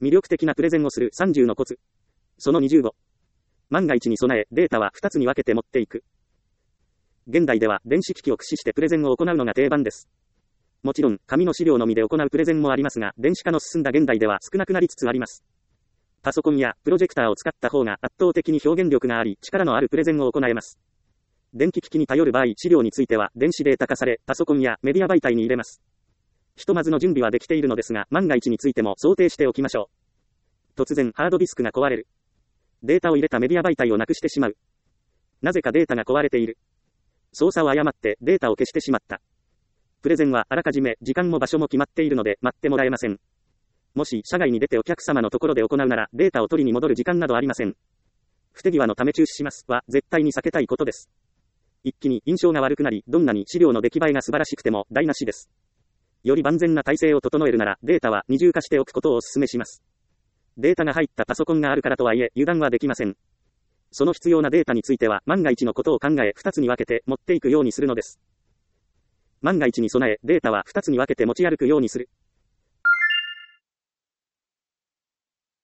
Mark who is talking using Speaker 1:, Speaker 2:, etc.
Speaker 1: 魅力的なプレゼンをする30のコツ。その25。万が一に備え、データは2つに分けて持っていく。現代では電子機器を駆使してプレゼンを行うのが定番です。もちろん、紙の資料のみで行うプレゼンもありますが、電子化の進んだ現代では少なくなりつつあります。パソコンやプロジェクターを使った方が圧倒的に表現力があり、力のあるプレゼンを行えます。電気機器に頼る場合、資料については電子データ化され、パソコンやメディア媒体に入れます。ひとまずの準備はできているのですが、万が一についても想定しておきましょう。突然、ハードディスクが壊れる。データを入れたメディア媒体をなくしてしまう。なぜかデータが壊れている。操作を誤ってデータを消してしまった。プレゼンはあらかじめ時間も場所も決まっているので待ってもらえません。もし社外に出てお客様のところで行うならデータを取りに戻る時間などありません。不手際のため中止しますは絶対に避けたいことです。一気に印象が悪くなり、どんなに資料の出来栄えが素晴らしくても台無しです。より万全な体制を整えるならデータは二重化しておくことをお勧めします。データが入ったパソコンがあるからとはいえ油断はできません。その必要なデータについては万が一のことを考え2つに分けて持っていくようにするのです。万が一に備えデータは2つに分けて持ち歩くようにする。